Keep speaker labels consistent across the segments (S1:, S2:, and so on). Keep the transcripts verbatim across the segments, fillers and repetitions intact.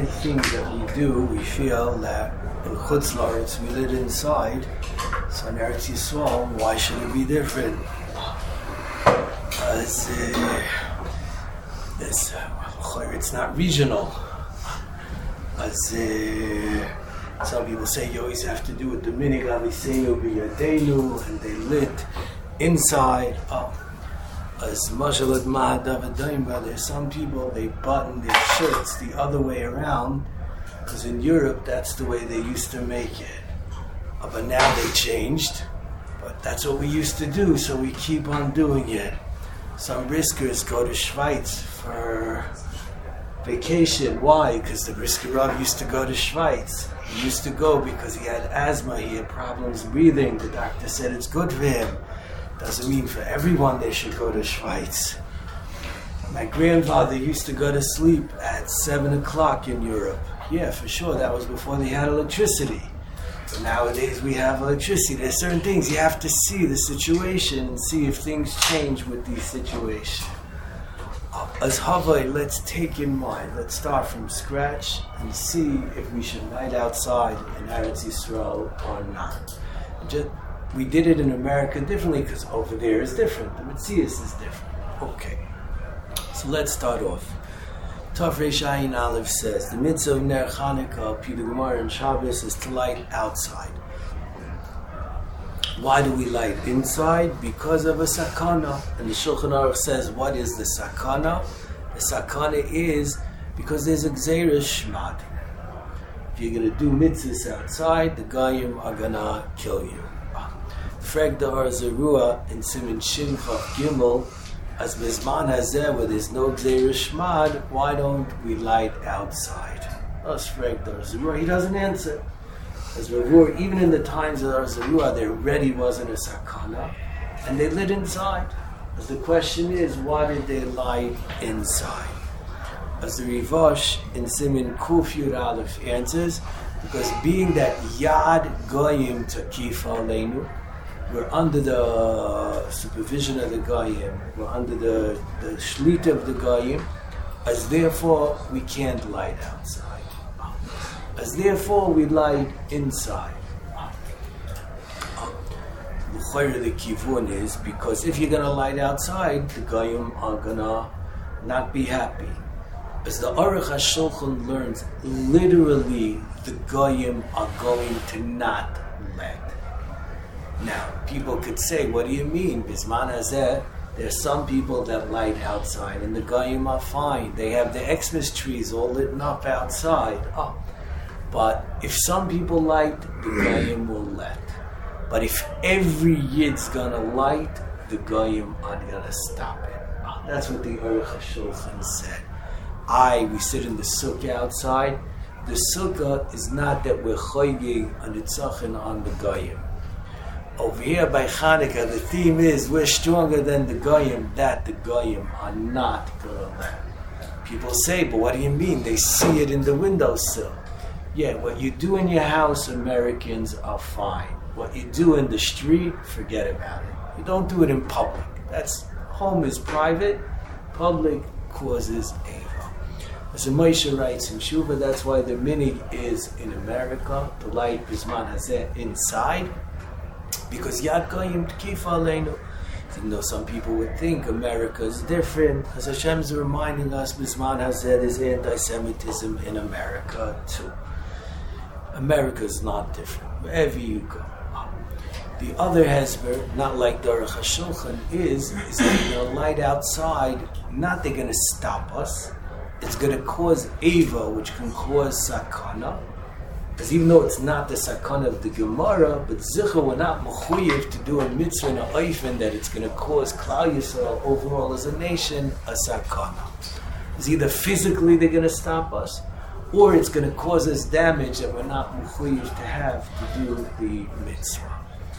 S1: things that we do, we feel that in Chutz La'aretz we live inside, so in Eretz Yisrael, why should it be different? As uh, it's, uh, it's not regional. As uh, some people say, you always have to do it the minig aviseinu b'yadeinu, and they lit inside. Oh. As Mashalat Mahadavadayim, there's some people, they button their shirts the other way around, because in Europe that's the way they used to make it. Uh, but now they changed, but that's what we used to do, so we keep on doing it. Some briskers go to Schweiz for vacation. Why? Because the brisker Rav used to go to Schweiz. He used to go because he had asthma, he had problems breathing. The doctor said it's good for him. Doesn't mean for everyone they should go to Schweiz. My grandfather used to go to sleep at seven o'clock in Europe. Yeah, for sure, that was before they had electricity. But nowadays we have electricity. There's certain things you have to see the situation and see if things change with these situations. As Havai, let's take in mind, let's start from scratch and see if we should light outside in Eretz Yisrael or not. Just, we did it in America differently because over there is different. The Metzias is different. Okay. So let's start off. Tov Reish Ayin Aleph says, the mitzvah of Ner Chanukah, P. the Gemara and Shabbos, is to light outside. Why do we light inside? Because of a sakana. And the Shulchan Aruch says, what is the sakana? The sakana is because there's a gzeira shmad. If you're going to do mitzvahs outside, the Goyim are going to kill you. Frag the Or Zerua in Siman Shin Chaf Gimel, as Bizman Hazeh, where there's no gzeira shmad, why don't we light outside? As Frag the Or Zerua, he doesn't answer. As Ravur, even in the times of Or Zerua, there already wasn't a sakana, and they lit inside. As the question is, why did they light inside? As the Rivash in Siman Kuf Yud Aleph answers, because being that Yad Goyim Takif Aleinu, we're under the supervision of the Goyim, we're under the, the Shlita of the Goyim, as therefore we can't light outside. As therefore we light inside. The kivun is because if you're going to light outside, the Goyim are going to not be happy. As the Aruch HaShulchan learns, literally the Goyim are going to not let. Now, people could say, what do you mean? Bisman Hazeh, there's some people that light outside and the Goyim are fine. They have the Xmas trees all lit up outside. Oh. But if some people light, the Goyim will let. But if every Yid's gonna light, the Goyim are gonna stop it. Oh, that's what the Aruch HaShulchan said. I, we sit in the sukkah outside. The sukkah is not that we're choyging a nitzachin on the Goyim. Over here by Chanukah, the theme is we're stronger than the Goyim, that the Goyim are not gonna let. People say, but what do you mean? They see it in the windowsill. Yeah, what you do in your house, Americans are fine. What you do in the street, forget about it. You don't do it in public. That's, home is private, public causes evil. As the Moshe writes in Shuvah, that's why the minig is in America, the light Bisman Hazeh inside, because Yad Goyim Tkif Aleinu. Even though some people would think America is different, as Hashem is reminding us, Bisman Hazeh, there's anti-Semitism in America too. America is not different, wherever you go. The other hesber, not like the Aruch HaShulchan, is, is that they're going to light outside, not they're going to stop us, it's going to cause Eva, which can cause Sakana, because even though it's not the Sakana of the Gemara, but Zichah, we're not mechuyev to do a mitzvah and a oifen that it's going to cause Klal Yisrael overall as a nation a Sakana. It's either physically they're going to stop us, or it's going to cause us damage that we're not mechuyev to have to do the mitzvah.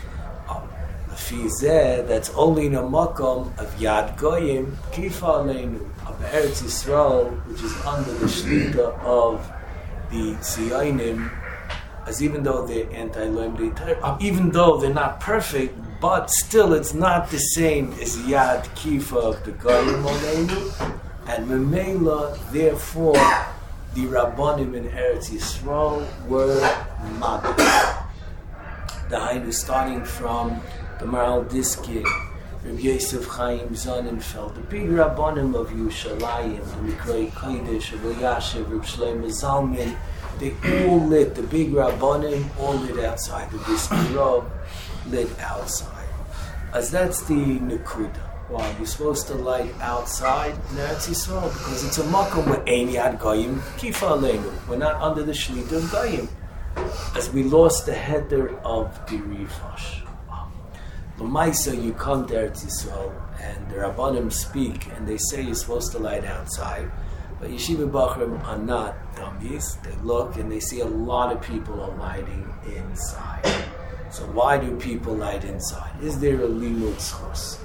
S1: Fizeh, that's only in a makom of Yad Goyim, Kifa Aleinu, of Eretz Yisrael, which is under the shlita of the Zionim, as even though they're anti-Loim, even though they're not perfect, but still it's not the same as Yad Kifa of the Goyim Aleinu, and Memela, therefore, the Rabbanim in Eretz Yisrael were Magid. The Hainu starting from the Maral Diskin, Rabbi Yosef Chaim Sonnenfeld, the big Rabbanim of Yerushalayim, the Mikroi Kodesh, Rabbi Yashiv, Rabbi Shlomo Zalman, they all lit, the big Rabbanim all lit outside. The Brisker Rov lit outside. As that's the Nekuda. Why? You're supposed to light outside in Eretz Yisrael because it's a makom where Ein Yad Goyim Kifa Aleinu. We're not under the Shlita of Goyim. As we lost the header of the Rifash. L'maisa, you come to Eretz Yisrael and the Rabbanim speak and they say you're supposed to light outside. But Yeshiva Bachrim are not dummies. They look and they see a lot of people are lighting inside. So why do people light inside? Is there a limud zchus?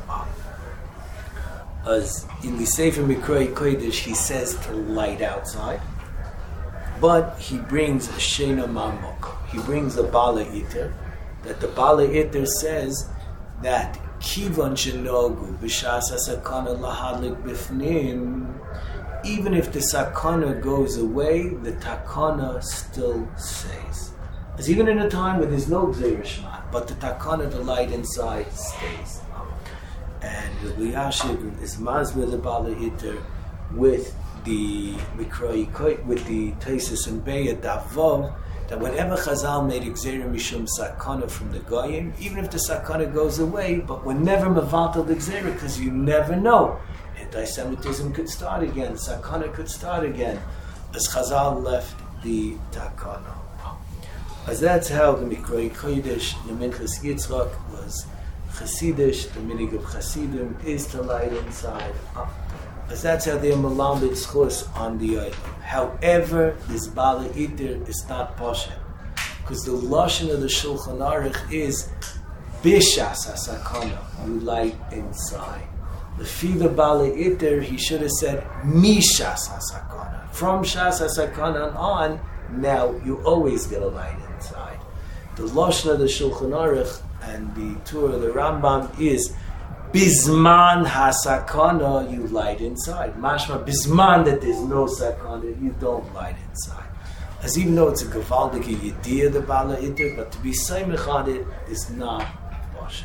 S1: As in the Sefer Mikroi Kodesh, he says to light outside, but he brings a Shena Mamok. He brings a Bala Iter, that the Bala Iter says that Kivan Shenogu B'shas HaSakana Lahadlik Bifnim, even if the Sakana goes away, the Takana still stays. As even in a time when there's no Gzeir Shema, but the Takana, the light inside, stays. And Rabbi Yashiv is Mazbeh the Bala Iter with the Mikroi, with the Taisus and Beya Davov, that whenever Chazal made Gzeira Mishum Sakana from the Goyim, even if the Sakana goes away, but we're never Mavatal the Gzeira because you never know. Anti-Semitism could start again, Sakana could start again, as Chazal left the Takana. As that's how the Mikroi Kodesh, the Minchas Yitzchak was Chassidish, the minig of Chassidim is to light inside. As that's how they're Malamed Zchus on the Olam. However, this Bala Iter is not Poshet. Because the Lashon of the Shulchan Aruch is Bishas HaSakana, you light inside. The Fila Bala Iter, he should have said Mishas HaSakana. From Shas HaSakana on, now you always get a light inside. The Lashon of the Shulchan Aruch and the tour of the Rambam is Bizman HaSakana, you light inside. Mashma Bizman, that there's no Sakana, you don't light inside. As even though it's a Gavaldike Yediyah, the Bala Iter, but to be Saimech on it is not Bashan.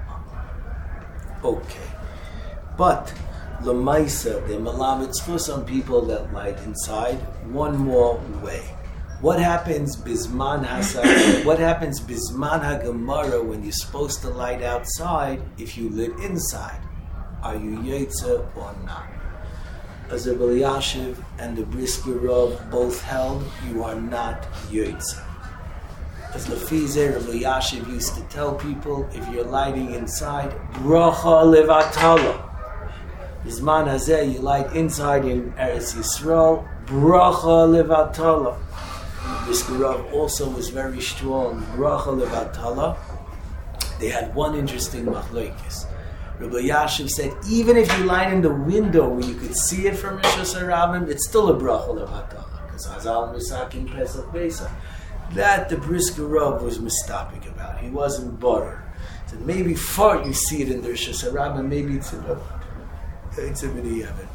S1: Okay. But Lamaisa, the Malamed Zchus on people that light inside, one more way. What happens Bizman HaSakana? What happens Bizman HaGemara when you're supposed to light outside if you lit inside? Are you Yetzer or not? As Rabbi Yashiv and the Brisker Rov both held, you are not Yetzer. As Lefize, Rabbi Yashiv used to tell people, if you're lighting inside, Bracha Levatala. Bizman Hazeh, you light inside in Eretz Yisrael, Bracha Levatala. Brisker Rov also was very strong. Bracha Levatala. They had one interesting machlokes. Rabbi Yashiv said, even if you light in the window where you could see it from Rishos HaRabim, it's still a Bracha Levatala. Because Hazal Misakin Pesach Pesach. That the Brisker Rov was mistapik about. He wasn't butter. He said, maybe far you see it in the Rishos HaRabim, maybe it's in a it's a B'diavad.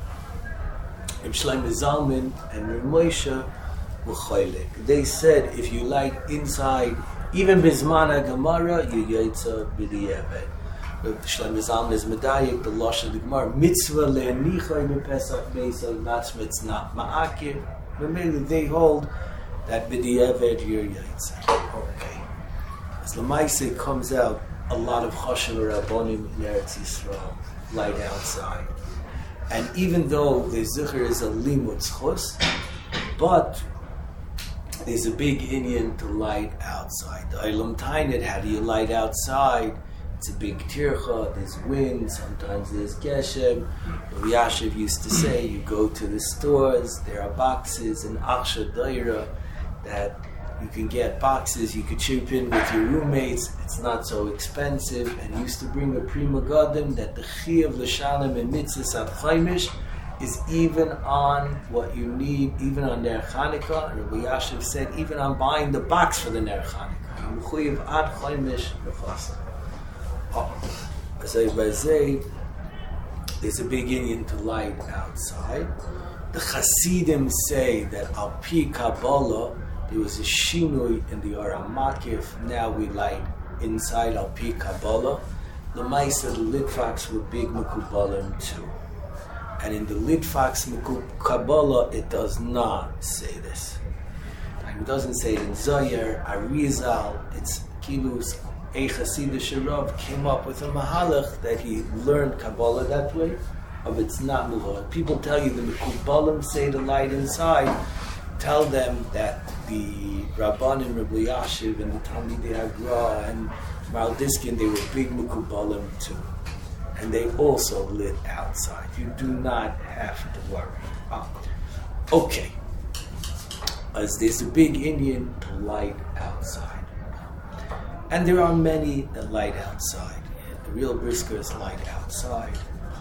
S1: Reb Shlomo Zalman and Reb Moshe were choilek. They said if you light inside, even Bizman HaGemara, you Yetzer B'diavad. Reb Shlomo Zalman is medayik, the Lashon of the Gemara, mitzvah le'anichai b'Pesach Pesach, that's it's not ma'akir. Remember, they hold that B'diavad you're Yetzer. Okay. As Lamaise comes out, a lot of Choshen Rabbonim in Eretz Yisrael light outside. And even though the Zikr is a limud zchus, but there's a big inyan to light outside. The Olam Tainet, how do you light outside? It's a big tircha, there's wind, sometimes there's geshem. Rabbi Yashiv used to say, you go to the stores, there are boxes in Aksha Daira that you can get boxes, you could chip in with your roommates, it's not so expensive, and he used to bring a prima godim that the chi of l'shalom and mitzvahs ad chaimish is even on what you need, even on Ner Chanukah. And Rabbi Yashiv said, even on buying the box for the Ner Chanukah. You mechuyev ad chaimish l'chasa. Oh, as I say, there's a big inyan to light outside. The Hasidim say that al pi Kabbalah, there was a shinui in the Or HaMakif. Now we light inside al pi Kabbalah. The Maisa, the Litvaks were big Mekubalim too. And in the Litvaks Kabbalah, it does not say this. It doesn't say it in Zohar, Arizal. It's Kilus, a Hasidic Rav came up with a Mahalach that he learned Kabbalah that way, but it's not Muhar. People tell you the Mekubalim say the light inside. Tell them that the Rabbanim, Rabbi Yashiv, and the Talmidei Hagra, and Maral Diskin, they were big Mekubalim too. And they also lit outside. You do not have to worry. Ah. Okay. As there's a big Indian to light outside. And there are many that light outside. The real briskers light outside.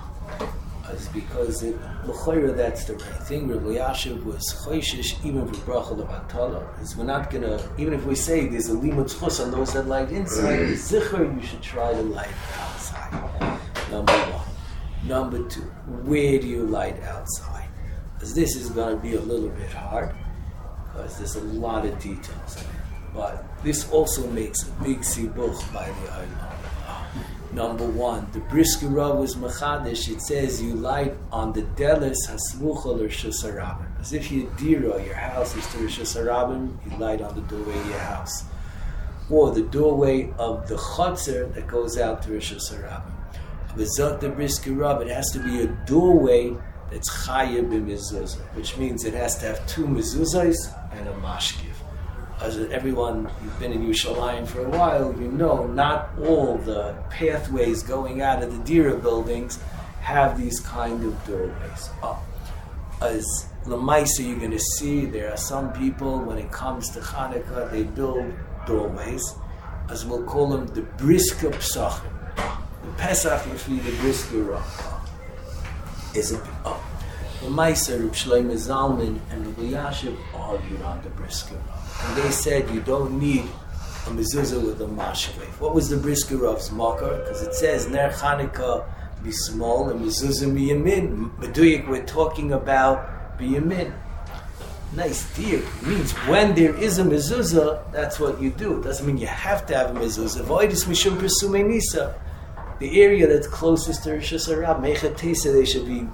S1: As because it, l'chayra, that's the right thing. Rabbi Yashiv was choishish even for bracha levatala. Because we're not gonna, even if we say there's a limud chus on those that light inside, zichar, you should try to light outside. Number one. Number two, where do you light outside? Because this is going to be a little bit hard, because there's a lot of details in it. But this also makes a big sibuch by the Olam. Number one, the Brisker Rav was machadish. It says you light on the delis hasmucha l'Rishus HaRabim. As if your dira, your house is to Rishus HaRabim, you light on the doorway of your house, or the doorway of the chotzer that goes out to Rishus HaRabim. V'zot the Brisker Rav, it has to be a doorway that's chaya b'mezuzah, which means it has to have two mezuzahs and a mashkiv. As everyone, you've been in Yerushalayim for a while, you know not all the pathways going out of the Dira buildings have these kind of doorways. Oh. As Lamaisa, you're going to see there are some people, when it comes to Hanukkah, they build doorways, as we'll call them the Brisker Psachim. The Pesach, usually the Brisker Rav, is a oh. Lamaisa, Reb Shlomo Zalman and Rabbi Yashiv argued on the Brisker Rav. And they said you don't need a mezuzah with a mashkef. What was the Brisker Rav's makar? Because it says Ner Chanukah be small and mezuzah miyamin. Meduyik, we're talking about biyamin. Nice deal. It means when there is a mezuzah, that's what you do. It doesn't mean you have to have a mezuzah. V'oidis mishum presumei nisa. The area that's closest to Rishus HaRabim, Meichat Tesa, they should be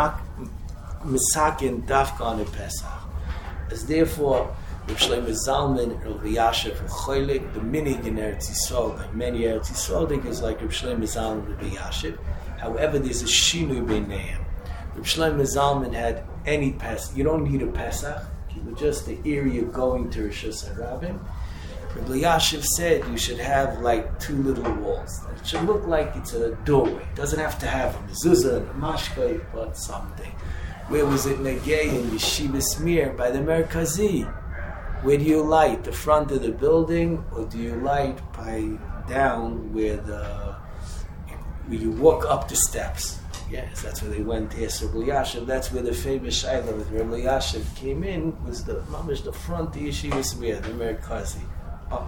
S1: misakin dafka on a Pesach. As therefore, Reb Shlomo Zalman and Rabbi Yashiv and Choylik, the minig in Eretz Yisrael, like many Eretz Yisrael, is like Reb Shlomo Zalman and Rabbi Yashiv. However, there's a shinui b'neihem. Reb Shlomo Zalman had any Pesach. You don't need a Pesach. Just the area going to Rishus HaRabim. Rabbi Yashiv said you should have like two little walls. It should look like it's a doorway. It doesn't have to have a mezuzah and a mashkei, but something. Where was it negay in Yeshiva Smir by the Merkazi? Where do you light? The front of the building, or do you light by down where the where you walk up the steps? Yes, that's where they went to ask Rabbi Yashiv. That's where the famous Shaila with Rabbi Yashiv came in, was the mamish the front of Yeshiva Smir, the Merkazi. Oh.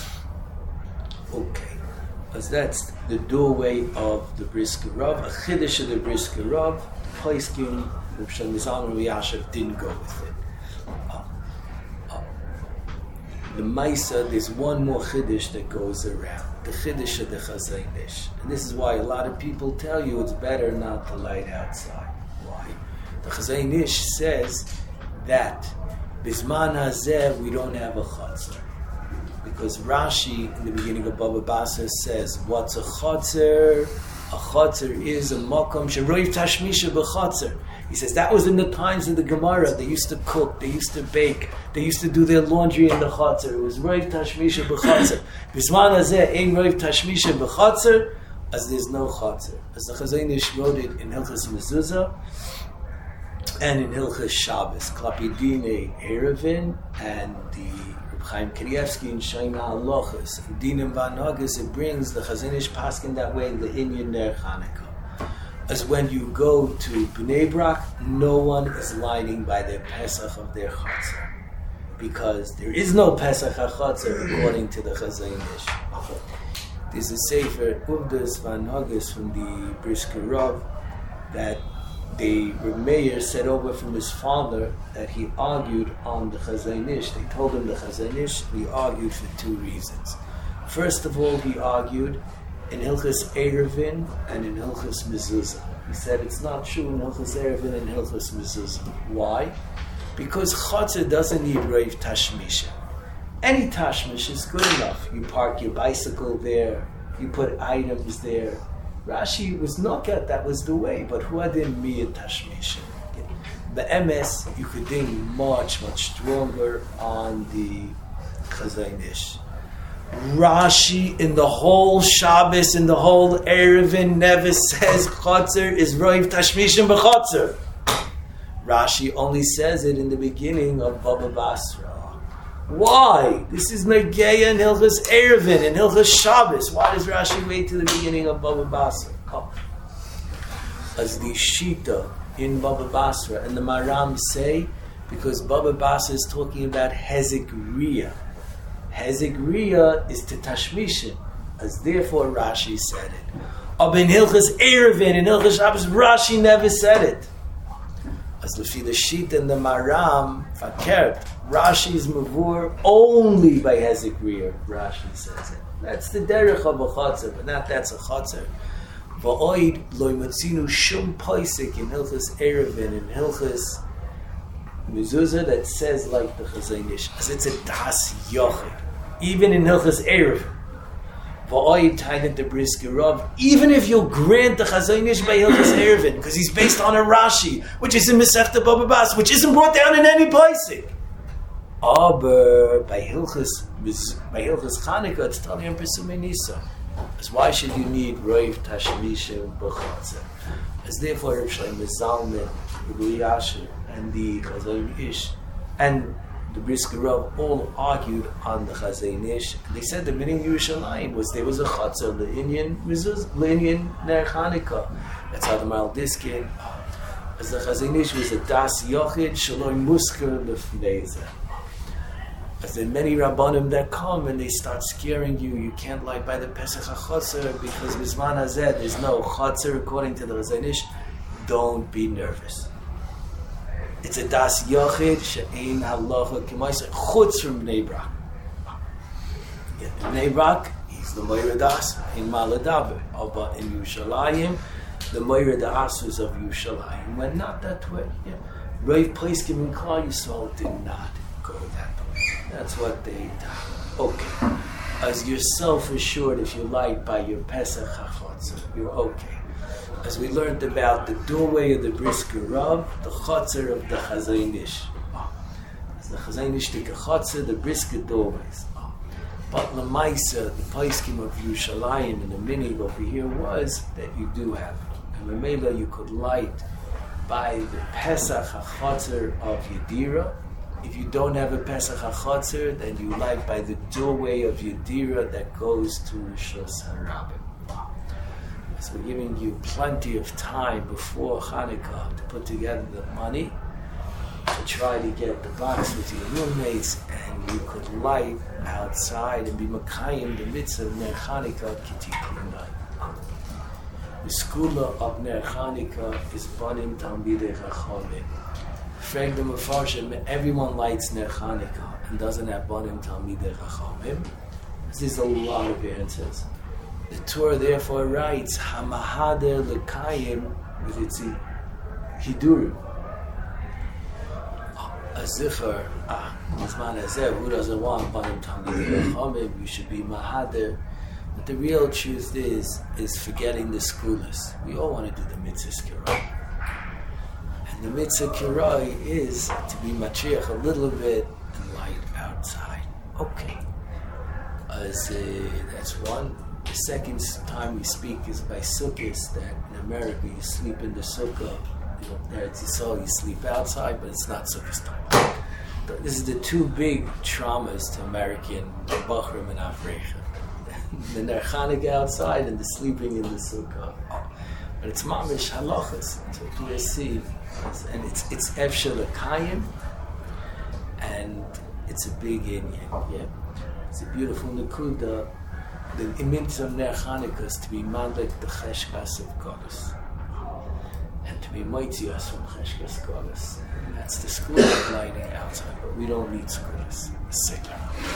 S1: Okay, because that's the doorway of the Brisker Rav. A chiddush of the Brisker Rav, Poiskin, Reb Shlomo Zalman and Rabbi Yashiv didn't go with it. Oh. Oh. The Maisa, there's one more chiddush that goes around. The chiddush of the Chazon Ish. And this is why a lot of people tell you it's better not to light outside. Why? The Chazon Ish says that Bisman Hazeh we don't have a chotzer. Because Rashi, in the beginning of Baba Basra, says, what's a chotzer? A chotzer is a makom sheroiv tashmisha b'chotzer. He says that was in the times of the Gemara. They used to cook, they used to bake, they used to do their laundry in the chotzer. It was roiv tashmisha b'chotzer. Bisman hazeh ein roiv tashmisha b'chotzer, as there's no chotzer. As the Chazon Ish wrote it in Hilchas Mezuzah and in Hilchas Shabbos, Klapidine Erevin and the Chaim Kanievsky in Shaina Halochas, in Dinim Vanhagas, it brings the Chazon Ish Paskin that way, the Inyan Ner Chanukah. As when you go to Bnei Brak, no one is lighting by their Pesach of their Chatzar. Because there is no Pesach HaChatzar according to the Chazon Ish. There's a Sefer, Uvdas Vanhagas from the Brisker Rav, that the Meir said over from his father that he argued on the Chazon Ish. They told him the Chazon Ish, he argued for two reasons. First of all, he argued in Hilchos Eruvin and in Hilchos Mezuzah. He said it's not true in Hilchos Eruvin and Hilchos Mezuzah. Why? Because Chotzer doesn't need Reiv Tashmisha. Any Tashmish is good enough. You park your bicycle there, you put items there. Rashi was not that, that was the way, but who adin miyah tashmisha? The M S, you could ding much, much stronger on the Chazon Ish. Rashi in the whole Shabbos, in the whole Eruvin, never says Chotzer is Roiv Tashmishim b'Chotzer. Rashi only says it in the beginning of Baba Basra. Why? This is Negeya and Hilchos Eruvin and Hilchos Shabbos. Why does Rashi wait to the beginning of Baba Basra? Oh. As the Shita in Baba Basra and the Maram say, because Baba Basra is talking about Hezek Riyah. Hezek Riyah is to Tashmishin, as therefore Rashi said it. But in Hilchos Eruvin and Hilchos Shabbos, Rashi never said it. As the Shita and the Maram, Fakert, Rashi is mavur only by Hezek Riyah. Rashi says it. That's the derech of a chotzer, but not that's a chotzer. Va'oid lo yimatzinu shum poisik in Hilchos Eruvin and Hilchos Mezuzah that says like the Chazon Ish, as it's a das yochid. Even in Hilchos Eruvin, va'oid tainat the Brisker Rav. Even if you'll grant the Chazon Ish by Hilchos Eruvin, because he's based on a Rashi, which is in Masechta Baba Basra, which isn't brought down in any poisik. Aber by Hilchos by Hilchos Chanukah, it's telling him Pesumei Nisa. As why should you need Roiv Tashmisha b'Chotzer? As therefore Rav Shlomo Zalman, Rabbi Yasher, and the Chazon Ish, and the Brisker Rav all argued on the Chazon Ish. They said the meaning of Yerushalayim was there was a Chotzer, the Indian Mezuzah, the Indian Ner Chanukah. That's how the Maral Diskin. As the Chazon Ish was a Das Yochid Shaloi Musker Lefneiza. As there are many Rabbanim that come and they start scaring you, you can't like by the Pesach HaChotzer because Bizman Hazeh, there's no Chotzer according to the Chazon Ish. Don't be nervous. It's a Das Yochid, She'ein Halacha K'maisa, Chutz from Bnei Brak. In Bnei Brak, he's the Moira Das, in Maladaber. But in Yerushalayim, the Moira Das was of Yerushalayim. Went not that way. Yeah. Rav Poskim and Klal Yisrael did not go that way. That's what they did. Okay. As you're self-assured, if you like, by your Pesach HaChotzer, you're okay. As we learned about the doorway of the Brisker Rav, the Chotzer of the Chazon Ish. As the Chazon Ish took a Chotzer, the Brisker doorways. But Lamaisa, the Poskim of Yerushalayim and the minig over here was that you do have. And Mamela, you could light by the Pesach HaChotzer of Yedira. If you don't have a Pesach HaChotzer, then you light by the doorway of Yedira that goes to Rishos HaRabim. So we're giving you plenty of time before Hanukkah to put together the money, to try to get the box with your roommates, and you could light outside and be Makayim the mitzvah of Ner Hanukkah K'tikunai. The skula of Ner Hanukkah is Banim Talmidei Chachamim. Frag the Mefarshim, everyone lights Ner Hanukkah and doesn't have Banim Talmidei Chachamim. There's a lot of answers. The Torah therefore writes Hamahader L'Kayim with its Hidurim. A Zichar, ah, Mizman Hazeh, who doesn't want Banim Talmidei Chachamim? You should be Mahader. But the real truth is, is forgetting the skulas. We all want to do the mitzvah kirai. And the mitzvah kirai is to be matriach a little bit and light outside. Okay. As, uh, that's one. The second time we speak is by sukkahs, that in America you sleep in the sukkah. You know, there it's Yisrael, you sleep outside, but it's not sukkah's time. This is the two big traumas to American Bachrim and Avrecha. The Ner Hanukkah outside and the sleeping in the sukkah. But it's mamish halachas. That's what we see. And it's it's efshel l'kayim, and it's a big inyan. Yeah, it's a beautiful nakuda. The image of Ner Hanukkah is to be mandek the cheshkas of Goddess, and to V'moitzi from Cheshkas Golas. That's the school of lighting outside, but we don't need schools.